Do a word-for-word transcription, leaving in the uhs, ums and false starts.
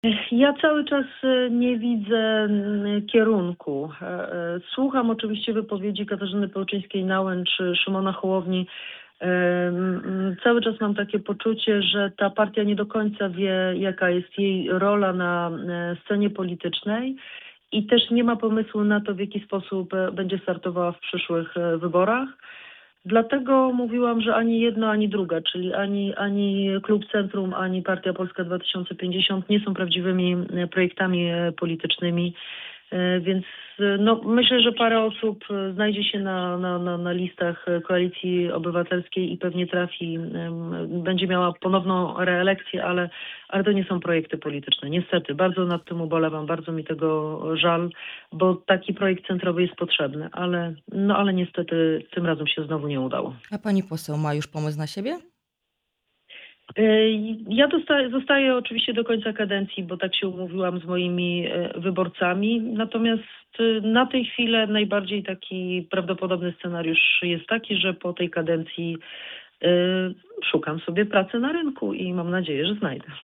Ja cały czas e, nie widzę mm, kierunku. E, e, Słucham oczywiście wypowiedzi Katarzyny Pełczyńskiej-Nałęcz, czy Szymona Hołowni. E, mm, Cały czas mam takie poczucie, że ta partia nie do końca wie, jaka jest jej rola na e, scenie politycznej i też nie ma pomysłu na to, w jaki sposób e, będzie startowała w przyszłych e, wyborach. Dlatego mówiłam, że ani jedno, ani druga, czyli ani, ani Klub Centrum, ani Partia Polska dwa tysiące pięćdziesiąt nie są prawdziwymi e, projektami e, politycznymi. E, Więc e, no, myślę, że parę osób e, znajdzie się na, na, na, na listach e, Koalicji Obywatelskiej i pewnie trafi, em, będzie miała ponowną reelekcję, ale, ale to nie są projekty polityczne. Niestety, bardzo nad tym ubolewam, bardzo mi tego żal, bo taki projekt centrowy jest potrzebny, ale, no, ale niestety tym razem się znowu nie udało. A pani poseł ma już pomysł na siebie? E, Ja dosta- zostaję oczywiście do końca kadencji, bo tak się umówiłam z moimi e, wyborcami. Natomiast e, na tej chwilę najbardziej taki prawdopodobny scenariusz jest taki, że po tej kadencji e, szukam sobie pracy na rynku i mam nadzieję, że znajdę.